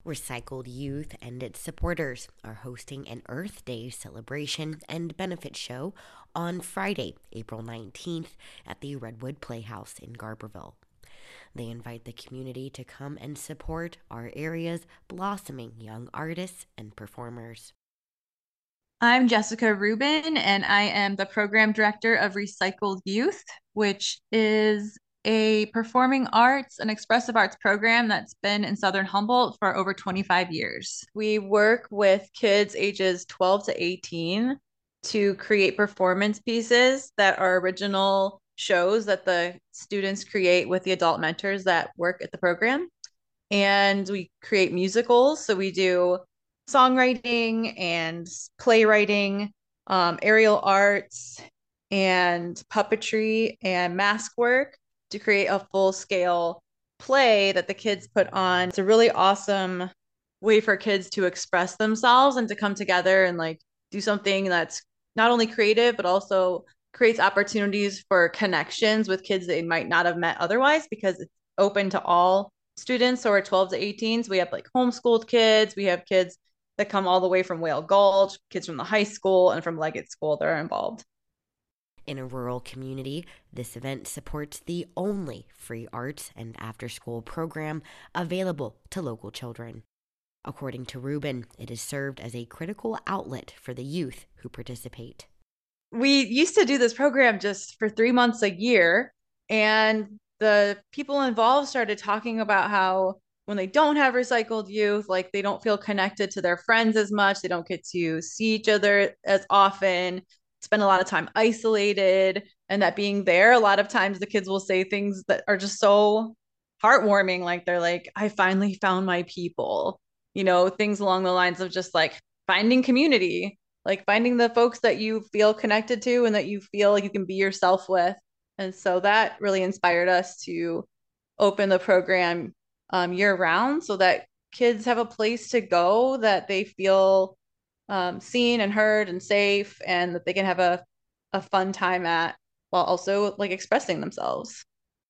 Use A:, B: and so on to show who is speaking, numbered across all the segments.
A: Recycled Youth and its supporters are hosting an Earth Day celebration and benefit show on Friday, April 19th at the Redwood Playhouse in Garberville. They invite the community to come and support our area's blossoming young artists and performers.
B: I'm Jessica Rubin, and I am the program director of Recycled Youth, which is a performing arts and expressive arts program that's been in Southern Humboldt for over 25 years. We work with kids ages 12 to 18 to create performance pieces that are original shows that the students create with the adult mentors that work at the program. And we create musicals. So we do songwriting and playwriting, aerial arts, and puppetry and mask work to create a full scale play that the kids put on. It's a really awesome way for kids to express themselves and to come together and like do something that's not only creative, but also creates opportunities for connections with kids they might not have met otherwise because it's open to all students. So we're 12 to 18s. We have like homeschooled kids. We have kids that come all the way from Whale Gulch, kids from the high school and from Leggett School that are involved.
A: In a rural community, this event supports the only free arts and after school program available to local children. According to Rubin, it has served as a critical outlet for the youth who participate.
B: We used to do this program just for 3 months a year, and the people involved started talking about how when they don't have recycled youth, like they don't feel connected to their friends as much, they don't get to see each other as often, spend a lot of time isolated, and that being there, a lot of times the kids will say things that are just so heartwarming, like they're like, I finally found my people, things along the lines of just like finding community, like finding the folks that you feel connected to and that you feel like you can be yourself with. And so that really inspired us to open the program year round so that kids have a place to go that they feel seen and heard and safe and that they can have a fun time at while also like expressing themselves.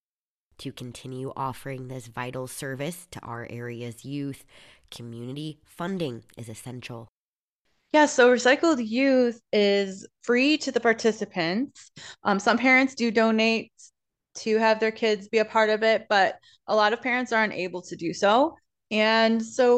A: To continue offering this vital service to our area's youth, community funding is essential.
B: Yeah, so Recycled Youth is free to the participants. Some parents do donate to have their kids be a part of it, but a lot of parents aren't able to do so. And so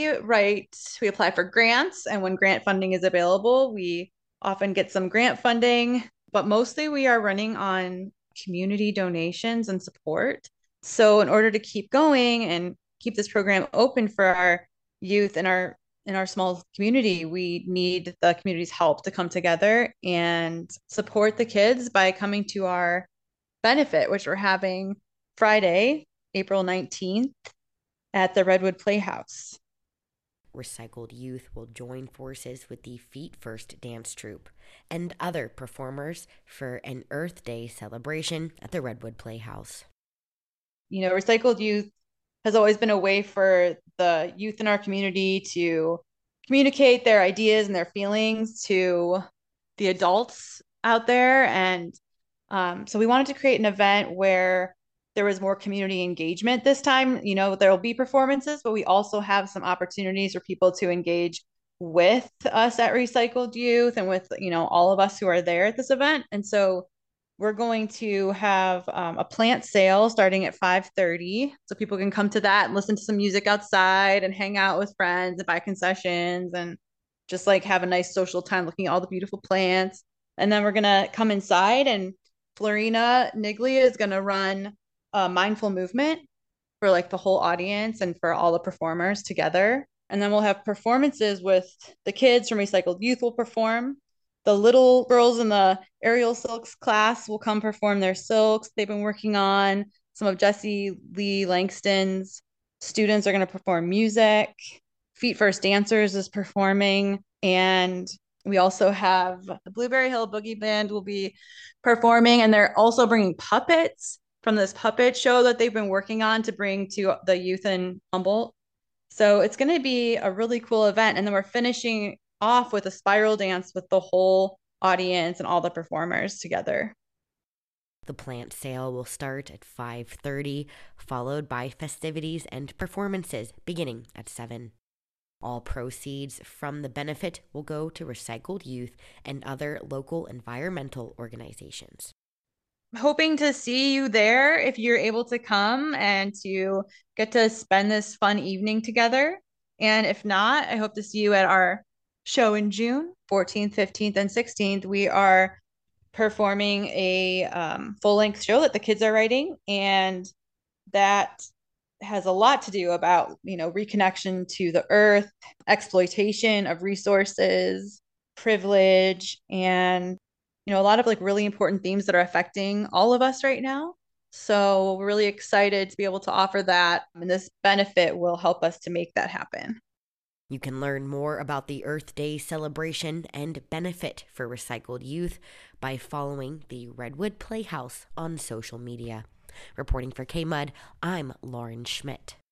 B: we apply for grants, and when grant funding is available, we often get some grant funding, but mostly we are running on community donations and support. So in order to keep going and keep this program open for our youth and our small community, we need the community's help to come together and support the kids by coming to our benefit, which we're having Friday, April 19th at the Redwood Playhouse.
A: Recycled Youth will join forces with the Feet First dance troupe and other performers for an Earth Day celebration at the Redwood Playhouse.
B: Recycled Youth has always been a way for the youth in our community to communicate their ideas and their feelings to the adults out there. And so we wanted to create an event where there was more community engagement this time. There will be performances, but we also have some opportunities for people to engage with us at Recycled Youth and with, all of us who are there at this event. And so we're going to have a plant sale starting at 5:30, so people can come to that and listen to some music outside and hang out with friends and buy concessions and just like have a nice social time looking at all the beautiful plants. And then we're gonna come inside, and Florina Niglia is gonna run a mindful movement for like the whole audience and for all the performers together. And then we'll have performances with the kids from Recycled Youth will perform. The little girls in the aerial silks class will come perform their silks they've been working on. Some of Jesse Lee Langston's students are going to perform music. Feet First Dancers is performing. And we also have the Blueberry Hill Boogie Band will be performing, and they're also bringing puppets from this puppet show that they've been working on to bring to the youth in Humboldt. So it's going to be a really cool event. And then we're finishing off with a spiral dance with the whole audience and all the performers together.
A: The plant sale will start at 5:30, followed by festivities and performances beginning at 7. All proceeds from the benefit will go to Recycled Youth and other local environmental organizations.
B: Hoping to see you there if you're able to come and to get to spend this fun evening together. And if not, I hope to see you at our show in June 14th, 15th, and 16th. We are performing a full-length show that the kids are writing, and that has a lot to do about, reconnection to the earth, exploitation of resources, privilege, and a lot of like really important themes that are affecting all of us right now. So we're really excited to be able to offer that, and this benefit will help us to make that happen.
A: You can learn more about the Earth Day celebration and benefit for Recycled Youth by following the Redwood Playhouse on social media. Reporting for KMUD, I'm Lauren Schmidt.